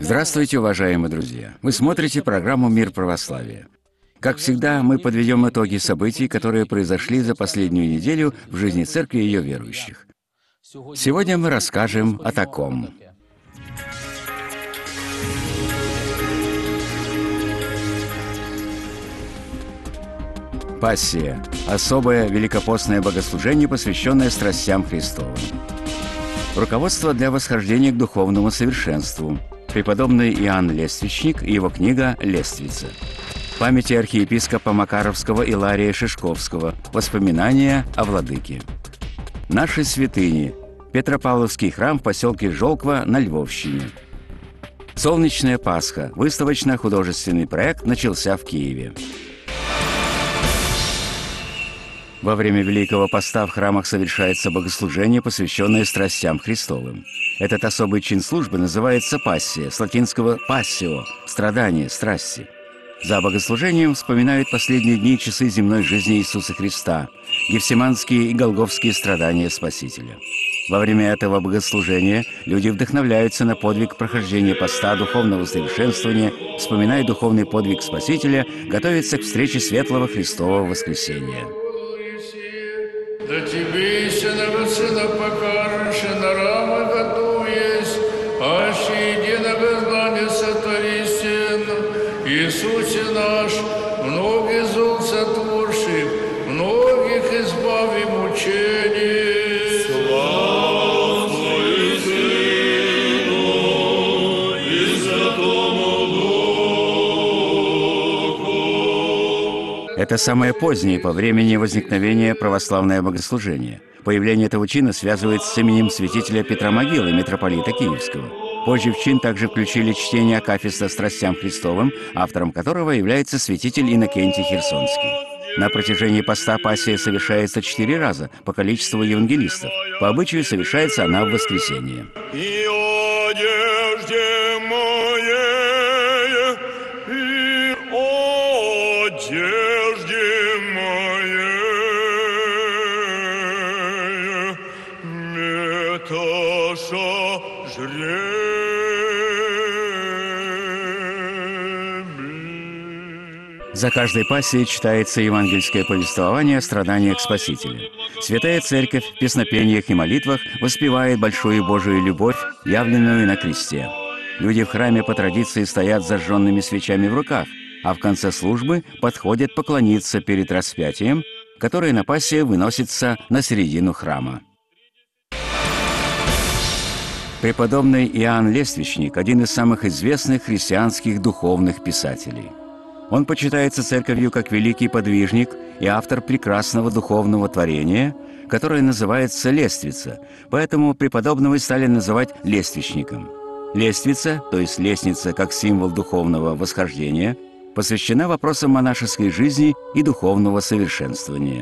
Здравствуйте, уважаемые друзья! Вы смотрите программу «Мир православия». Как всегда, мы подведем итоги событий, которые произошли за последнюю неделю в жизни Церкви и ее верующих. Сегодня мы расскажем о таком. Пассия – особое великопостное богослужение, посвященное страстям Христовым. Руководство для восхождения к духовному совершенству. Преподобный Иоанн Лествичник и его книга «Лествица». Памяти архиепископа Макаровского Илария Шишковского. Воспоминания о владыке. Наши святыни. Петропавловский храм в поселке Жолква на Львовщине. Солнечная Пасха. Выставочно-художественный проект начался в Киеве. Во время Великого Поста в храмах совершается богослужение, посвященное страстям Христовым. Этот особый чин службы называется пассия, с латинского «passio» – страдание, страсти. За богослужением вспоминают последние дни и часы земной жизни Иисуса Христа, гефсиманские и голгофские страдания Спасителя. Во время этого богослужения люди вдохновляются на подвиг прохождения поста, духовного совершенствования, вспоминая духовный подвиг Спасителя, готовятся к встрече светлого Христового воскресения. Да тебе, истинного Сына, покажешь, и на рамы готовясь, аще единого знания сотвори стену. Иисусе наш, многих зол сотворший, многих избави мучений. Слава Твою Сыну и Святому Духу. Это самое позднее по времени возникновения православное богослужение. Появление этого чина связывается с именем святителя Петра Могилы, митрополита Киевского. Позже в чин также включили чтение акафиста «Страстям Христовым», автором которого является святитель Иннокентий Херсонский. На протяжении поста пассия совершается 4 раза по количеству евангелистов. По обычаю совершается она в воскресенье. И одежде моей, и одежде моей, меташа жребий. За каждой пассией читается евангельское повествование о страданиях Спасителя. Святая Церковь в песнопениях и молитвах воспевает большую Божию любовь, явленную на кресте. Люди в храме по традиции стоят с зажженными свечами в руках, а в конце службы подходят поклониться перед распятием, которое на пассии выносится на середину храма. Преподобный Иоанн Лествичник – один из самых известных христианских духовных писателей. Он почитается церковью как великий подвижник и автор прекрасного духовного творения, которое называется «Лествица», поэтому преподобного стали называть лествичником. Лествица, то есть лестница как символ духовного восхождения, посвящена вопросам монашеской жизни и духовного совершенствования.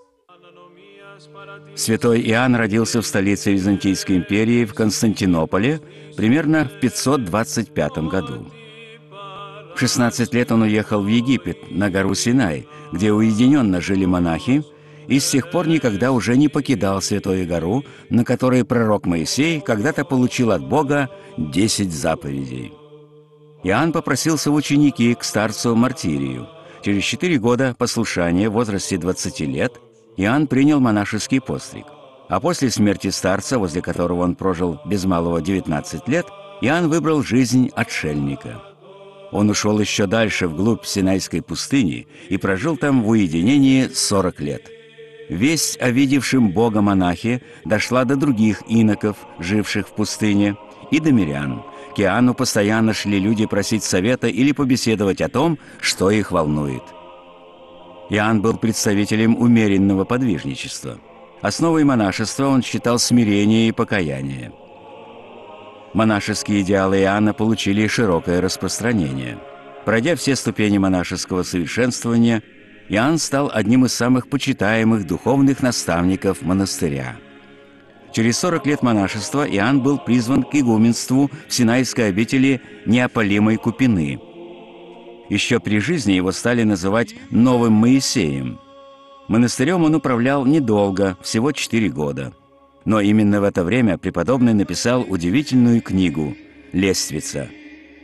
Святой Иоанн родился в столице Византийской империи в Константинополе примерно в 525 году. В 16 лет он уехал в Египет, на гору Синай, где уединенно жили монахи, и с тех пор никогда уже не покидал Святую гору, на которой пророк Моисей когда-то получил от Бога 10 заповедей. Иоанн попросился в ученики к старцу Мартирию. Через 4 года послушания в возрасте 20 лет Иоанн принял монашеский постриг. А после смерти старца, возле которого он прожил без малого 19 лет, Иоанн выбрал жизнь отшельника. Он ушел еще дальше, вглубь Синайской пустыни, и прожил там в уединении 40 лет. Весть о видевшем Бога монахе дошла до других иноков, живших в пустыне, и до мирян. К Иоанну постоянно шли люди просить совета или побеседовать о том, что их волнует. Иоанн был представителем умеренного подвижничества. Основой монашества он считал смирение и покаяние. Монашеские идеалы Иоанна получили широкое распространение. Пройдя все ступени монашеского совершенствования, Иоанн стал одним из самых почитаемых духовных наставников монастыря. Через 40 лет монашества Иоанн был призван к игуменству в Синайской обители неопалимой Купины. Еще при жизни его стали называть «Новым Моисеем». Монастырем он управлял недолго, всего 4 года. Но именно в это время преподобный написал удивительную книгу «Лествица».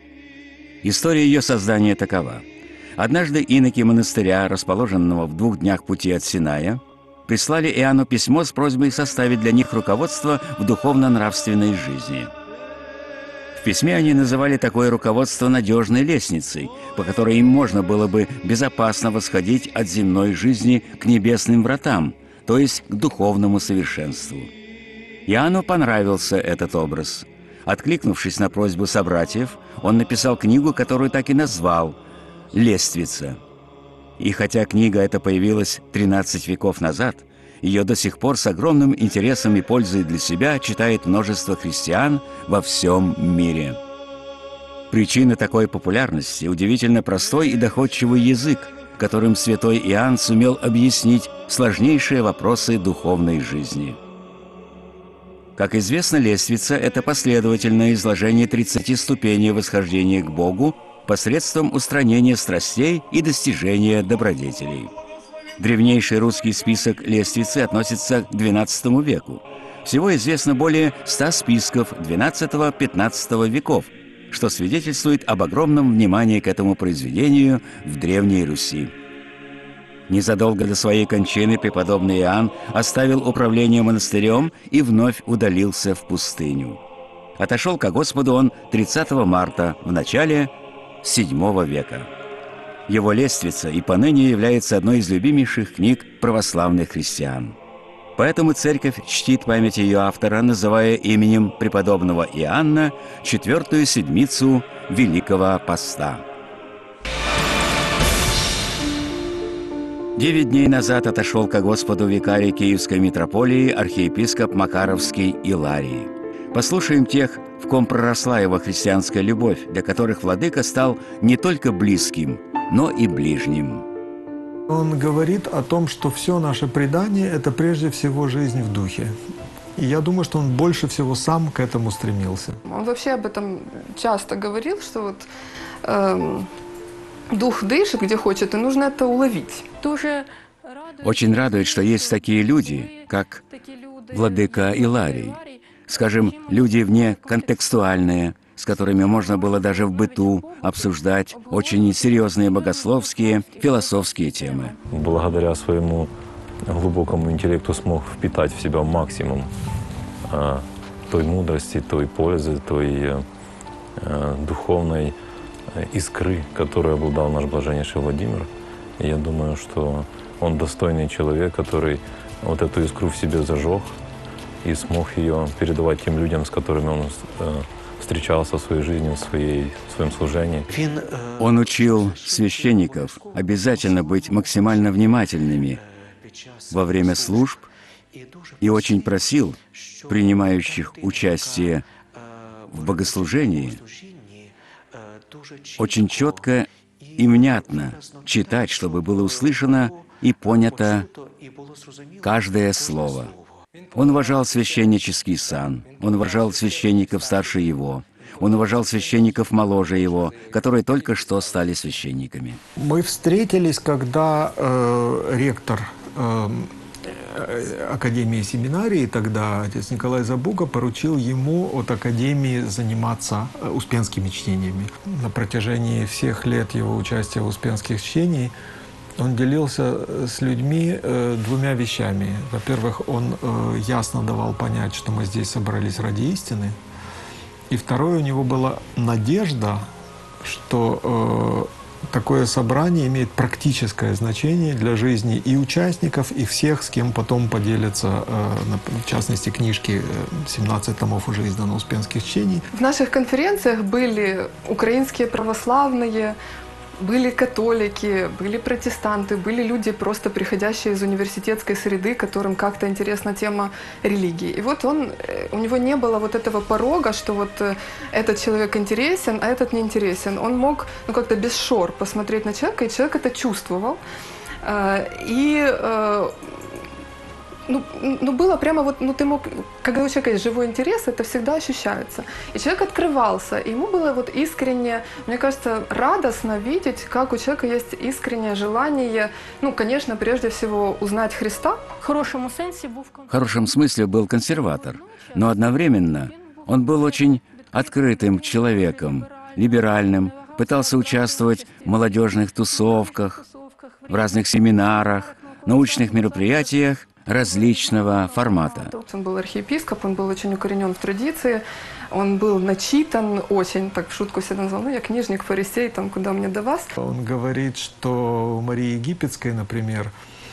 История ее создания такова. Однажды иноки монастыря, расположенного в 2 днях пути от Синая, прислали Иоанну письмо с просьбой составить для них руководство в духовно-нравственной жизни. В письме они называли такое руководство надежной лестницей, по которой им можно было бы безопасно восходить от земной жизни к небесным вратам, то есть к духовному совершенству. Иоанну понравился этот образ. Откликнувшись на просьбу собратьев, он написал книгу, которую так и назвал «Лествица». И хотя книга эта появилась 13 веков назад, ее до сих пор с огромным интересом и пользой для себя читает множество христиан во всем мире. Причина такой популярности – удивительно простой и доходчивый язык, которым святой Иоанн сумел объяснить сложнейшие вопросы духовной жизни. Как известно, лествица – это последовательное изложение 30 ступеней восхождения к Богу посредством устранения страстей и достижения добродетелей. Древнейший русский список лествицы относится к XII веку. Всего известно более 100 списков XII-XV веков, что свидетельствует об огромном внимании к этому произведению в Древней Руси. Незадолго до своей кончины преподобный Иоанн оставил управление монастырем и вновь удалился в пустыню. Отошел ко Господу он 30 марта в начале VII века. Его «Лествица» и поныне является одной из любимейших книг православных христиан. Поэтому Церковь чтит память ее автора, называя именем преподобного Иоанна 4-ю седмицу Великого Поста. 9 дней назад отошел ко Господу викарий Киевской митрополии архиепископ Макаровский Иларий. Послушаем тех, в ком проросла его христианская любовь, для которых владыка стал не только близким, но и ближним. Он говорит о том, что все наше предание – это прежде всего жизнь в духе. И я думаю, что он больше всего сам к этому стремился. Он вообще об этом часто говорил, что вот дух дышит, где хочет, и нужно это уловить. Очень радует, что есть такие люди, как владыка Иларий. Скажем, люди вне контекстуальные, с которыми можно было даже в быту обсуждать очень серьезные богословские, философские темы. Благодаря своему глубокому интеллекту смог впитать в себя максимум той мудрости, той пользы, той духовной искры, которой обладал наш блаженнейший Владимир. И я думаю, что он достойный человек, который вот эту искру в себе зажег и смог ее передавать тем людям, с которыми он встречался в своей жизни, в своем служении. Он учил священников обязательно быть максимально внимательными во время служб и очень просил принимающих участие в богослужении очень четко и внятно читать, чтобы было услышано и понято каждое слово. Он уважал священнический сан, он уважал священников старше его, он уважал священников моложе его, которые только что стали священниками. Мы встретились, когда ректор Академии семинарии, тогда отец Николай Забуга, поручил ему от Академии заниматься успенскими чтениями. На протяжении всех лет его участия в успенских чтениях он делился с людьми 2 вещами. Во-первых, он ясно давал понять, что мы здесь собрались ради истины. И второе, у него была надежда, что такое собрание имеет практическое значение для жизни и участников, и всех, с кем потом поделятся, в частности, книжки 17 томов уже издано успенских чтений. В наших конференциях были украинские православные, были католики, были протестанты, были люди, просто приходящие из университетской среды, которым как-то интересна тема религии. И вот у него не было вот этого порога, что вот этот человек интересен, а этот не интересен. Он мог как-то без шор посмотреть на человека, и человек это чувствовал. Было прямо вот, ты мог, когда у человека есть живой интерес, это всегда ощущается. И человек открывался, и ему было вот искренне, мне кажется, радостно видеть, как у человека есть искреннее желание, конечно, прежде всего узнать Христа. В хорошем смысле был консерватор, но одновременно он был очень открытым человеком, либеральным, пытался участвовать в молодежных тусовках, в разных семинарах, научных мероприятиях различного формата. Он был архиепископ, он был очень укоренен в традиции, он был начитан очень, так в шутку себя назвал, ну я книжник, фарисей, там куда мне до вас. Он говорит, что у Марии Египетской, например,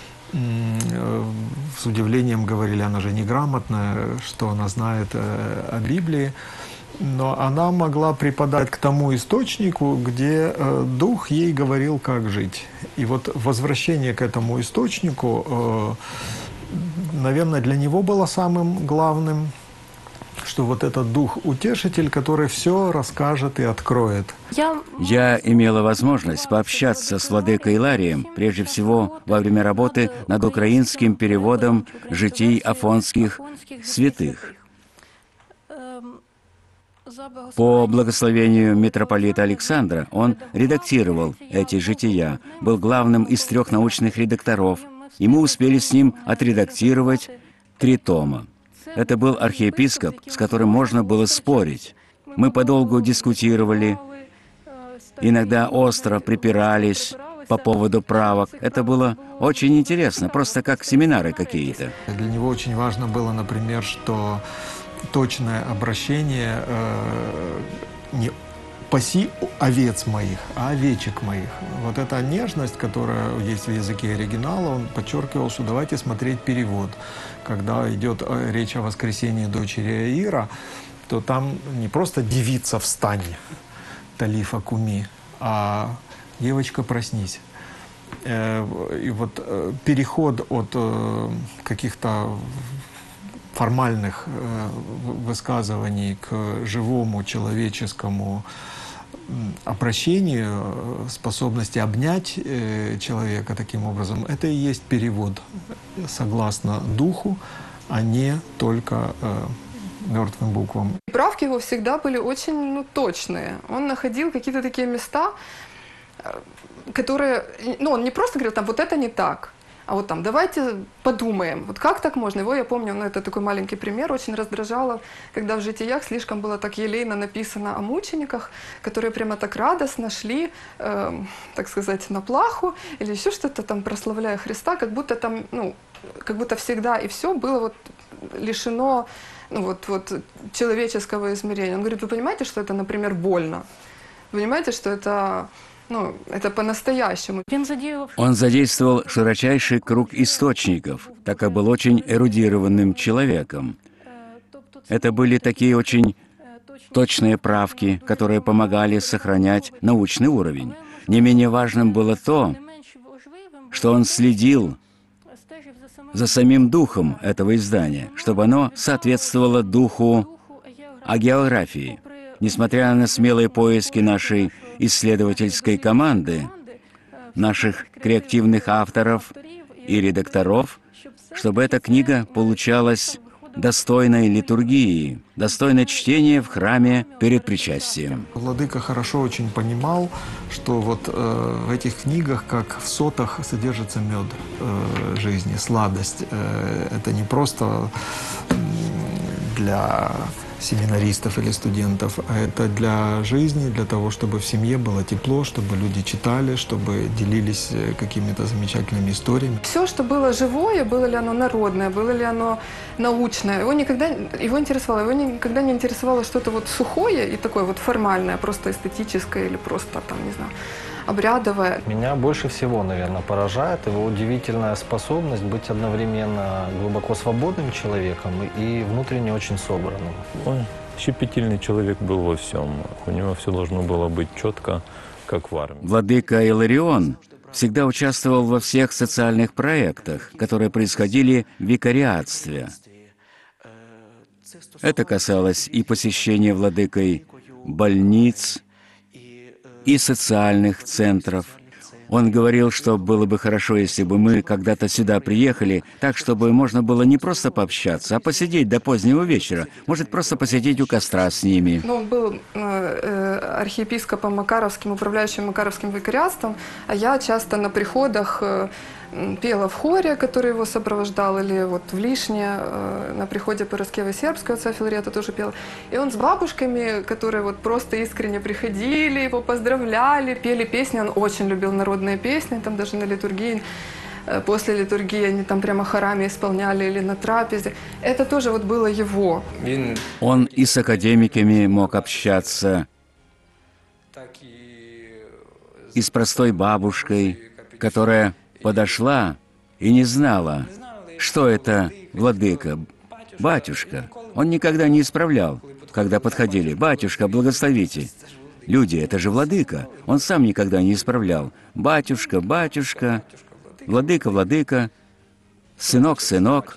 с удивлением говорили, она же неграмотная, что она знает о Библии, но она могла преподать к тому источнику, где Дух ей говорил, как жить. И вот возвращение к этому источнику, наверное, для него было самым главным, что вот этот Дух-утешитель, который все расскажет и откроет. Я имела возможность пообщаться с владыкой Иларием, прежде всего во время работы над украинским переводом житий афонских святых. По благословению митрополита Александра он редактировал эти жития, был главным из 3 научных редакторов, и мы успели с ним отредактировать 3 тома. Это был архиепископ, с которым можно было спорить. Мы подолгу дискутировали, иногда остро припирались по поводу правок. Это было очень интересно, просто как семинары какие-то. Для него очень важно было, например, что точное обращение не «паси овец моих», а «овечек моих». Вот эта нежность, которая есть в языке оригинала, он подчеркивал, что давайте смотреть перевод. Когда идет речь о воскресении дочери Аира, то там не просто «девица, встань», «талифа куми», а «девочка, проснись». И вот переход от каких-то формальных высказываний к живому человеческому обращению, способности обнять человека таким образом, это и есть перевод согласно духу, а не только мертвым буквам. Правки его всегда были очень точные. Он находил какие-то такие места, которые... Ну, он не просто говорил, там, вот это не так. А вот там, давайте подумаем, вот как так можно? Его, я помню, ну, это такой маленький пример, очень раздражало, когда в житиях слишком было так елейно написано о мучениках, которые прямо так радостно шли, так сказать, на плаху или еще что-то там, прославляя Христа, как будто там, ну, как будто всегда и все было вот лишено, ну, вот человеческого измерения. Он говорит, вы понимаете, что это, например, больно? Вы понимаете, что это... Ну, это по-настоящему. Он задействовал широчайший круг источников, так как был очень эрудированным человеком. Это были такие очень точные правки, которые помогали сохранять научный уровень. Не менее важным было то, что он следил за самим духом этого издания, чтобы оно соответствовало духу агеографии. Несмотря на смелые поиски нашей исследовательской команды, наших креативных авторов и редакторов, чтобы эта книга получалась достойной литургии, достойное чтение в храме перед причастием. Владыка хорошо очень понимал, что вот в этих книгах, как в сотах, содержится мед жизни, сладость. Это не просто для семинаристов или студентов, а это для жизни, для того, чтобы в семье было тепло, чтобы люди читали, чтобы делились какими-то замечательными историями. Все, что было живое, было ли оно народное, было ли оно научное, его никогда не интересовало что-то вот сухое и такое вот формальное, просто эстетическое или просто там, не знаю, обрядовое. Меня больше всего, наверное, поражает его удивительная способность быть одновременно глубоко свободным человеком и внутренне очень собранным. Он щепетильный человек был во всем. У него все должно было быть четко, как в армии. Владыка Иларион всегда участвовал во всех социальных проектах, которые происходили в викариатстве. Это касалось и посещения владыкой больниц, и социальных центров. Он говорил, что было бы хорошо, если бы мы когда-то сюда приехали, так, чтобы можно было не просто пообщаться, а посидеть до позднего вечера, может, просто посидеть у костра с ними. Ну, он был архиепископом Макаровским, управляющим Макаровским викариатством, а я часто на приходах пела в хоре, который его сопровождал, или вот в Лишне на приходе Параскевы-Сербской отца Филарета тоже пела. И он с бабушками, которые вот просто искренне приходили, его поздравляли, пели песни. Он очень любил народные песни, там даже на литургии, после литургии они там прямо хорами исполняли или на трапезе. Это тоже вот было его. Он и с академиками мог общаться, и с простой бабушкой, которая подошла и не знала, что это владыка, батюшка. Он никогда не исправлял, когда подходили: «Батюшка, благословите». Люди, это же владыка. Он сам никогда не исправлял: «Батюшка, батюшка, владыка, владыка, сынок, сынок».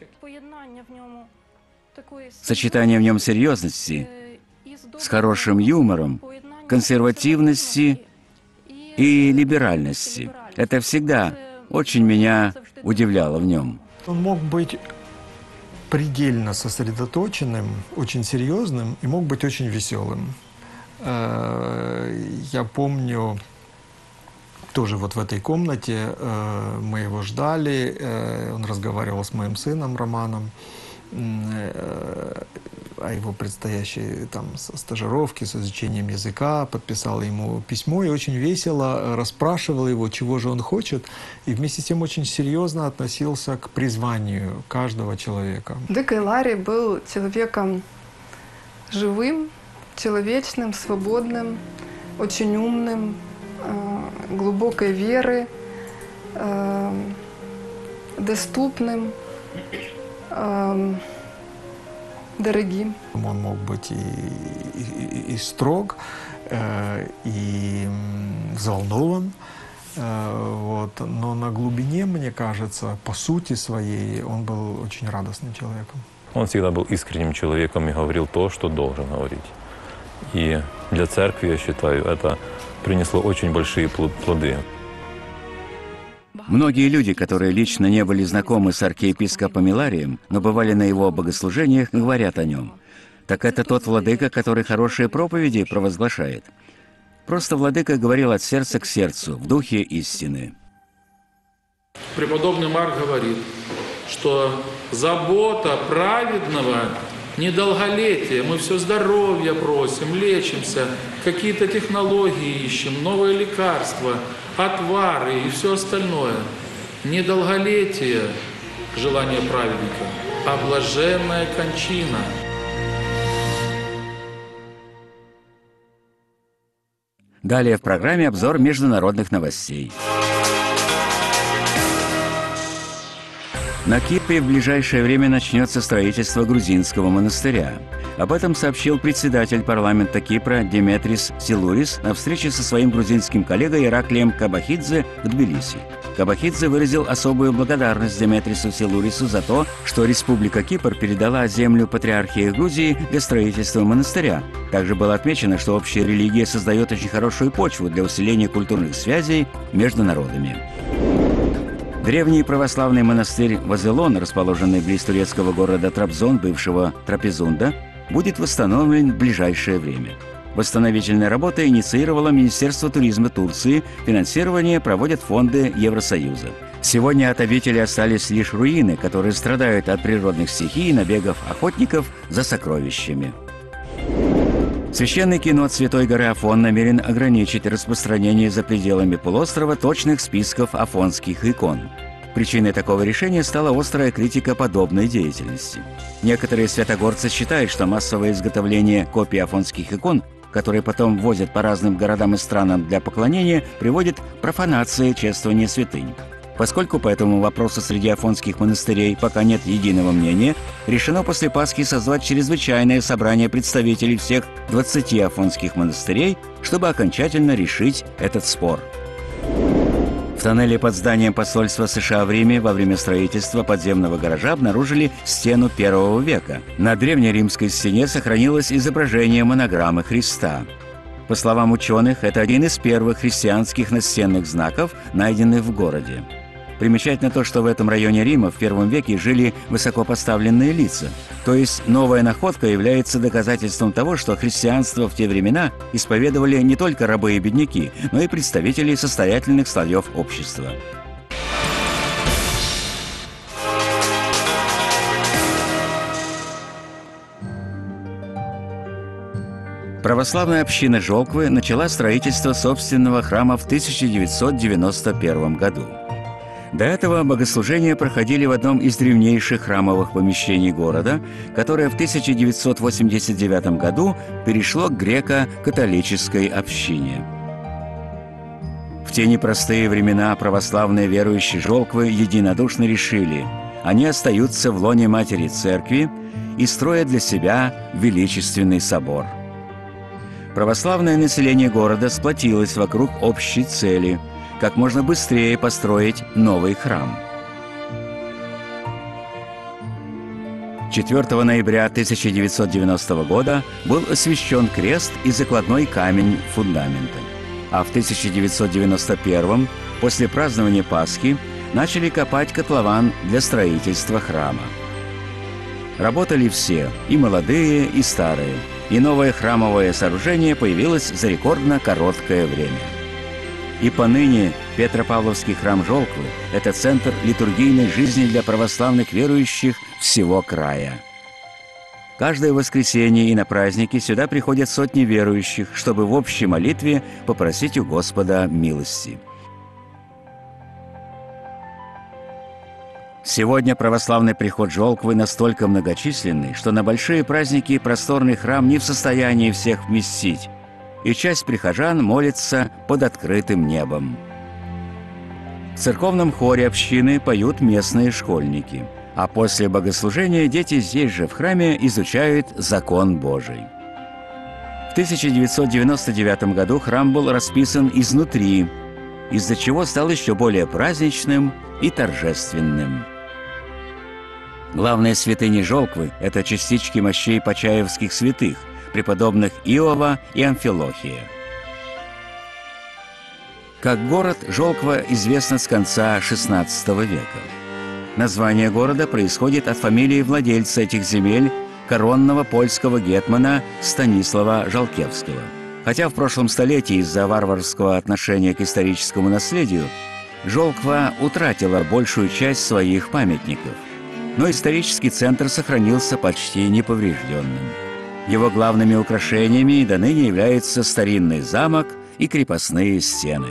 Сочетание в нем серьезности с хорошим юмором, консервативности и либеральности. Это всегда очень меня удивляло в нем. Он мог быть предельно сосредоточенным, очень серьезным и мог быть очень веселым. Я помню, тоже вот в этой комнате мы его ждали, он разговаривал с моим сыном Романом о его предстоящей там стажировке с изучением языка, подписал ему письмо и очень весело расспрашивал его, чего же он хочет, и вместе с тем очень серьезно относился к призванию каждого человека. Дыка Иларий был человеком живым, человечным, свободным, очень умным, глубокой веры, доступным, дорогим. Он мог быть и строг, и взволнован, вот. Но на глубине, мне кажется, по сути своей, он был очень радостным человеком. Он всегда был искренним человеком и говорил то, что должен говорить. И для церкви, я считаю, это принесло очень большие плоды. Многие люди, которые лично не были знакомы с архиепископом Иларием, но бывали на его богослужениях, говорят о нем. Так это тот владыка, который хорошие проповеди провозглашает. Просто владыка говорил от сердца к сердцу, в духе истины. Преподобный Марк говорит, что забота праведного недолголетие. Мы все здоровья просим, лечимся, какие-то технологии ищем, новые лекарства, отвары и все остальное. Недолголетие – желание праведника, а блаженная кончина. Далее в программе обзор международных новостей. На Кипре в ближайшее время начнется строительство грузинского монастыря. Об этом сообщил председатель парламента Кипра Деметрис Силурис на встрече со своим грузинским коллегой Ираклием Кабахидзе в Тбилиси. Кабахидзе выразил особую благодарность Деметрису Силурису за то, что Республика Кипр передала землю патриархии Грузии для строительства монастыря. Также было отмечено, что общая религия создает очень хорошую почву для усиления культурных связей между народами. Древний православный монастырь Вазелон, расположенный близ турецкого города Трабзон, бывшего Трапезунда, будет восстановлен в ближайшее время. Восстановительные работы инициировало Министерство туризма Турции, финансирование проводят фонды Евросоюза. Сегодня от обители остались лишь руины, которые страдают от природных стихий и набегов охотников за сокровищами. Священный Кинот Святой горы Афон намерен ограничить распространение за пределами полуострова точных списков афонских икон. Причиной такого решения стала острая критика подобной деятельности. Некоторые святогорцы считают, что массовое изготовление копий афонских икон, которые потом возят по разным городам и странам для поклонения, приводит к профанации чествования святынь. Поскольку по этому вопросу среди афонских монастырей пока нет единого мнения, решено после Пасхи созвать чрезвычайное собрание представителей всех 20 афонских монастырей, чтобы окончательно решить этот спор. В тоннеле под зданием посольства США в Риме во время строительства подземного гаража обнаружили стену I века. На древнеримской стене сохранилось изображение монограммы Христа. По словам ученых, это один из первых христианских настенных знаков, найденных в городе. Примечательно то, что в этом районе Рима в I веке жили высокопоставленные лица. То есть новая находка является доказательством того, что христианство в те времена исповедовали не только рабы и бедняки, но и представители состоятельных слоев общества. Православная община Жолквы начала строительство собственного храма в 1991 году. До этого богослужения проходили в одном из древнейших храмовых помещений города, которое в 1989 году перешло к греко-католической общине. В те непростые времена православные верующие Жолквы единодушно решили, они остаются в лоне Матери Церкви и строят для себя величественный собор. Православное население города сплотилось вокруг общей цели – как можно быстрее построить новый храм. 4 ноября 1990 года был освящен крест и закладной камень фундамента. А в 1991, после празднования Пасхи, начали копать котлован для строительства храма. Работали все, и молодые, и старые, и новое храмовое сооружение появилось за рекордно короткое время. И поныне Петропавловский храм Жолквы – это центр литургийной жизни для православных верующих всего края. Каждое воскресенье и на праздники сюда приходят сотни верующих, чтобы в общей молитве попросить у Господа милости. Сегодня православный приход Жолквы настолько многочисленный, что на большие праздники просторный храм не в состоянии всех вместить, и часть прихожан молится под открытым небом. В церковном хоре общины поют местные школьники, а после богослужения дети здесь же в храме изучают закон Божий. В 1999 году храм был расписан изнутри, из-за чего стал еще более праздничным и торжественным. Главные святыни Жолквы – это частички мощей почаевских святых, преподобных Иова и Амфилохия. Как город, Жолква известна с конца XVI века. Название города происходит от фамилии владельца этих земель, коронного польского гетмана Станислава Жалкевского. Хотя в прошлом столетии из-за варварского отношения к историческому наследию Жолква утратила большую часть своих памятников, но исторический центр сохранился почти неповрежденным. Его главными украшениями и до ныне являются старинный замок и крепостные стены.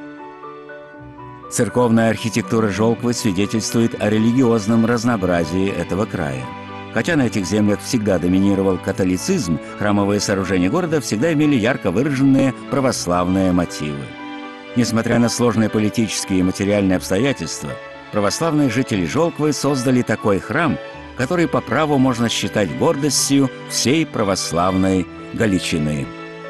Церковная архитектура Жолквы свидетельствует о религиозном разнообразии этого края. Хотя на этих землях всегда доминировал католицизм, храмовые сооружения города всегда имели ярко выраженные православные мотивы. Несмотря на сложные политические и материальные обстоятельства, православные жители Жолквы создали такой храм, который по праву можно считать гордостью всей православной Галичины.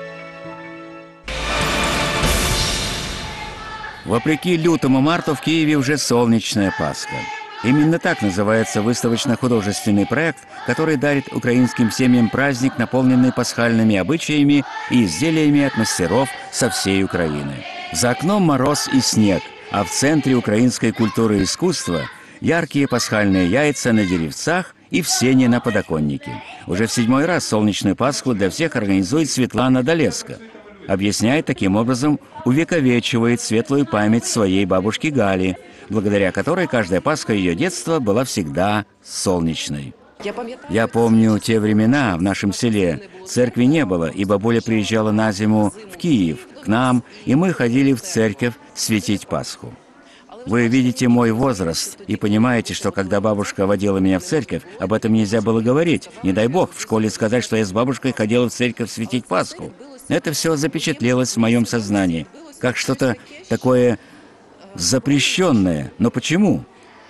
Вопреки лютому марту в Киеве уже солнечная Пасха. Именно так называется выставочно-художественный проект, который дарит украинским семьям праздник, наполненный пасхальными обычаями и изделиями от мастеров со всей Украины. За окном мороз и снег, а в центре украинской культуры и искусства яркие пасхальные яйца на деревцах и в сене на подоконнике. Уже в 7-й раз солнечную Пасху для всех организует Светлана Долеска. Объясняет, таким образом увековечивает светлую память своей бабушки Гали, благодаря которой каждая Пасха ее детства была всегда солнечной. Я помню те времена в нашем селе. Церкви не было, и бабуля приезжала на зиму в Киев, к нам, и мы ходили в церковь светить Пасху. Вы видите мой возраст и понимаете, что когда бабушка водила меня в церковь, об этом нельзя было говорить. Не дай бог в школе сказать, что я с бабушкой ходила в церковь светить Пасху. Это все запечатлелось в моем сознании, как что-то такое запрещенное. Но почему?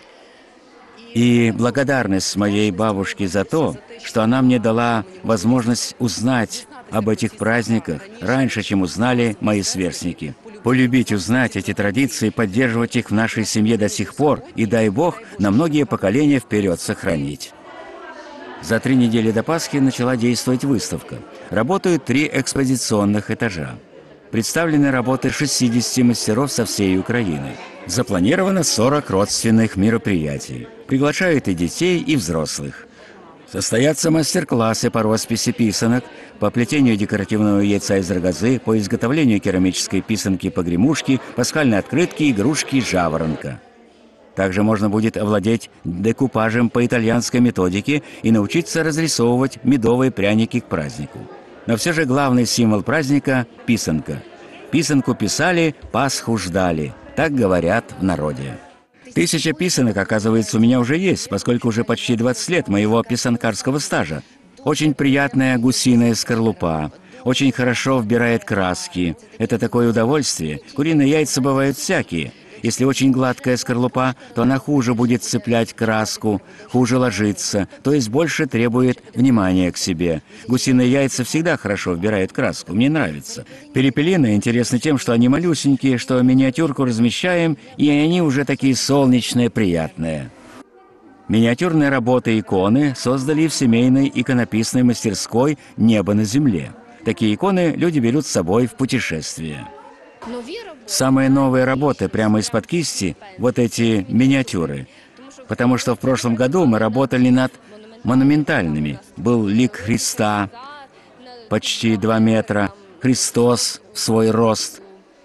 И благодарность моей бабушке за то, что она мне дала возможность узнать об этих праздниках раньше, чем узнали мои сверстники. Полюбить, узнать эти традиции, поддерживать их в нашей семье до сих пор и, дай Бог, на многие поколения вперед сохранить. За 3 недели до Пасхи начала действовать выставка. Работают 3 экспозиционных этажа. Представлены работы 60 мастеров со всей Украины. Запланировано 40 родственных мероприятий. Приглашают и детей, и взрослых. Состоятся мастер-классы по росписи писанок, по плетению декоративного яйца из рогозы, по изготовлению керамической писанки-погремушки, пасхальной открытки, игрушки жаворонка. Также можно будет овладеть декупажем по итальянской методике и научиться разрисовывать медовые пряники к празднику. Но все же главный символ праздника – писанка. Писанку писали, Пасху ждали. Так говорят в народе. 1000 писанок, оказывается, у меня уже есть, поскольку уже почти 20 лет моего писанкарского стажа. Очень приятная гусиная скорлупа, очень хорошо вбирает краски. Это такое удовольствие. Куриные яйца бывают всякие. Если очень гладкая скорлупа, то она хуже будет цеплять краску, хуже ложится, то есть больше требует внимания к себе. Гусиные яйца всегда хорошо вбирают краску, мне нравится. Перепелиные интересны тем, что они малюсенькие, что миниатюрку размещаем, и они уже такие солнечные, приятные. Миниатюрные работы иконы создали в семейной иконописной мастерской «Небо на земле». Такие иконы люди берут с собой в путешествие. Самые новые работы прямо из-под кисти – вот эти миниатюры. Потому что в прошлом году мы работали над монументальными. Был лик Христа, почти 2 метра, Христос в свой рост.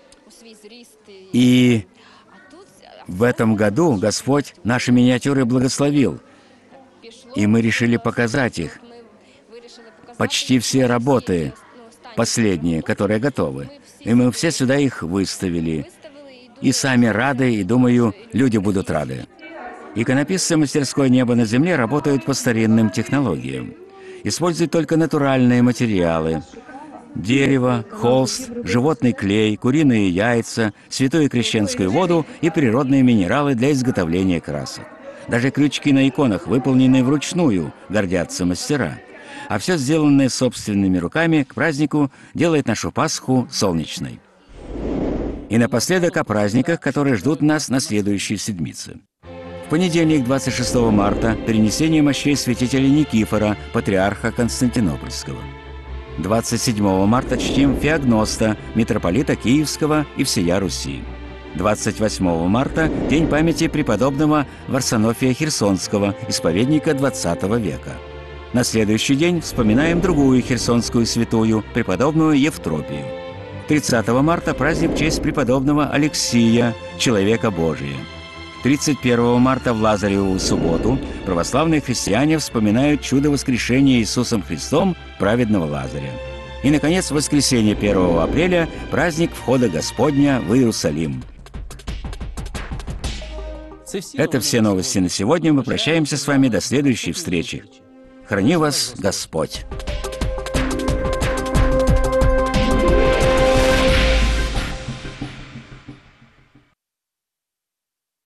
И в этом году Господь наши миниатюры благословил. И мы решили показать их. Почти все работы, последние, которые готовы. И мы все сюда их выставили. И сами рады, и, думаю, люди будут рады. Иконописцы мастерской «Небо на земле» работают по старинным технологиям. Используют только натуральные материалы. Дерево, холст, животный клей, куриные яйца, святую крещенскую воду и природные минералы для изготовления красок. Даже крючки на иконах, выполненные вручную, гордятся мастера. А все сделанное собственными руками к празднику делает нашу Пасху солнечной. И напоследок о праздниках, которые ждут нас на следующей седмице. В понедельник, 26 марта, перенесение мощей святителя Никифора, патриарха Константинопольского. 27 марта чтим Феогноста, митрополита Киевского и всея Руси. 28 марта – День памяти преподобного Варсонофия Херсонского, исповедника XX века. На следующий день вспоминаем другую херсонскую святую, преподобную Евтропию. 30 марта – праздник в честь преподобного Алексия, человека Божия. 31 марта в Лазареву субботу православные христиане вспоминают чудо воскрешения Иисусом Христом праведного Лазаря. И, наконец, в воскресенье 1 апреля – праздник входа Господня в Иерусалим. Это все новости на сегодня. Мы прощаемся с вами до следующей встречи. Храни вас Господь!